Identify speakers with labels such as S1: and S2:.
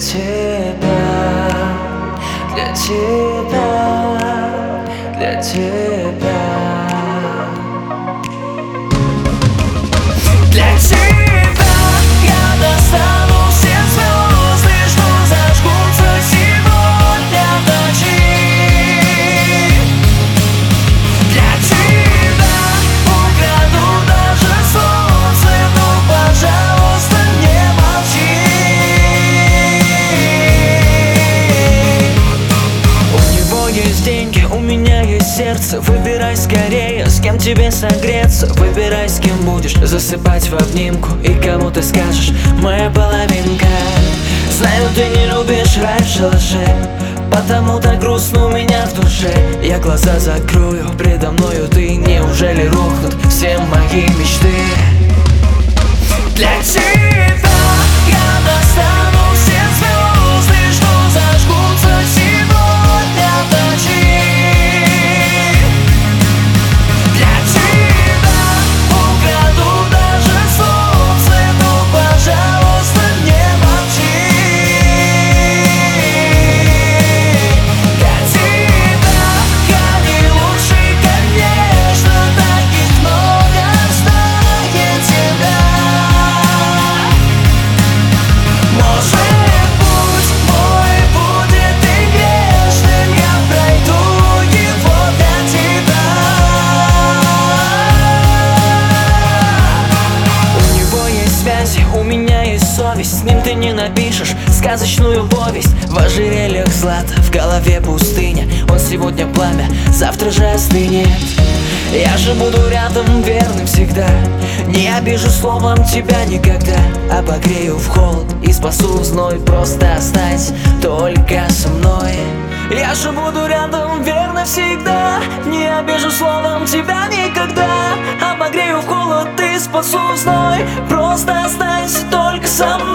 S1: тебя, для тебя, для тебя. Для тебя я достану все звезды, что зажгутся сегодня в ночи. Для тебя украду даже солнце, но, пожалуйста, не молчи. У него есть деньги, у меня есть сердце. Выбирай скорее, с кем тебе согреться. Выбирай, с кем будешь засыпать в обнимку и кому ты скажешь: моя половинка. Знаю, ты не любишь рай в шалаше, потому так грустно у меня в душе. Я глаза закрою, предо мною ты. Неужели рухнут все мои мечты? Для тебя я достану все звезды, что зажгутся сегодня в ночи. Для тебя украду даже солнце, но, пожалуйста, не молчи. Для тебя я не лучший, конечно, таких много станет тебя. Может, путь мой будет и грешным, я пройду его для тебя. У него есть связи, у меня есть совесть. С ним ты не напишешь сказочную повесть. В ожерельях злато, в голове пустыня. Он сегодня пламя, завтра же остынет. Я же буду рядом, верным всегда. Не обижу словом тебя никогда. Обогрею в холод и спасу в зной. Просто останься только со мной. Я же буду рядом, верно всегда. Не обижу словом тебя никогда. Обогрею в холод и спасу в зной. Просто останься только со мной.